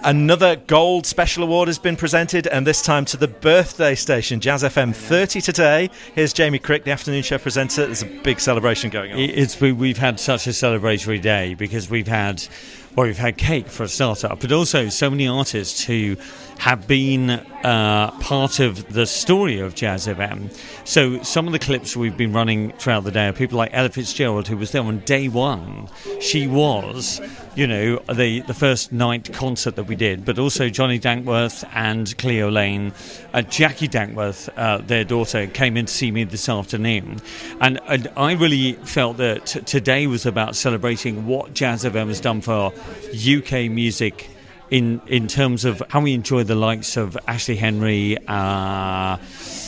Another gold special award has been presented, and this time to the birthday station, Jazz FM 30 today. Here's Jamie Crick, the afternoon show presenter. There's a big celebration going on. We've had such a celebratory day because we've had cake for a startup, but also so many artists who have been part of the story of Jazz FM. So some of the clips we've been running throughout the day are people like Ella Fitzgerald, who was there on day one. She was, the first night concert that we did, but also Johnny Dankworth and Cleo Lane. Jackie Dankworth, their daughter, came in to see me this afternoon. And I really felt that today was about celebrating what Jazz FM has done for UK music in terms of how we enjoy the likes of Ashley Henry, all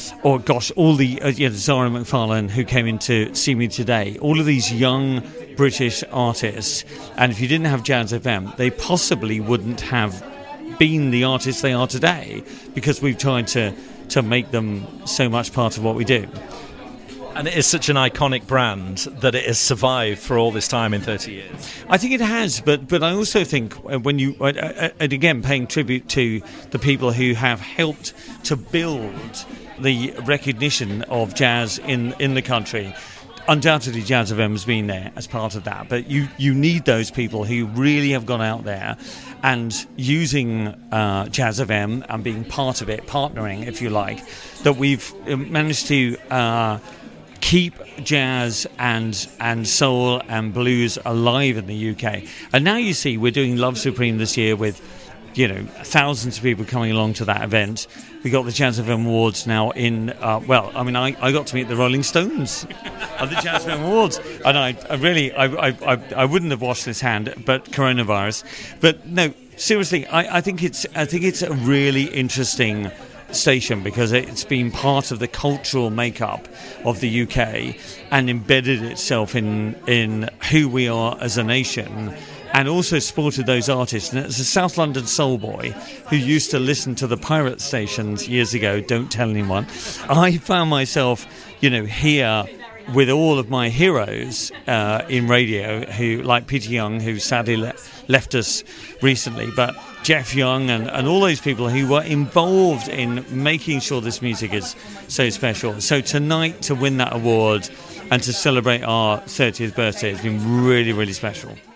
the Zara McFarlane, who came in to see me today. All of these young British artists, and if you didn't have Jazz FM, they possibly wouldn't have been the artists they are today, because we've tried to make them so much part of what we do. And it is such an iconic brand that it has survived for all this time in 30 years. I think it has, but I also think when you, and again, paying tribute to the people who have helped to build the recognition of jazz in the country. Undoubtedly, Jazz FM has been there as part of that, but you need those people who really have gone out there and using Jazz FM and being part of it, partnering, if you like, that we've managed to keep jazz and soul and blues alive in the UK. And now you see we're doing Love Supreme this year with thousands of people coming along to that event. We got the Jazz FM Awards now in I got to meet the Rolling Stones at the Jazz FM Awards, and I wouldn't have washed this hand, but coronavirus. But no, seriously, I think it's a really interesting station because it's been part of the cultural makeup of the UK and embedded itself in who we are as a nation, and also supported those artists. And as a South London soul boy who used to listen to the pirate stations years ago, don't tell anyone, I found myself here with all of my heroes in radio, who like Peter Young, who sadly left us recently, but Jeff Young and all those people who were involved in making sure this music is so special. So tonight, to win that award and to celebrate our 30th birthday has been really, really special.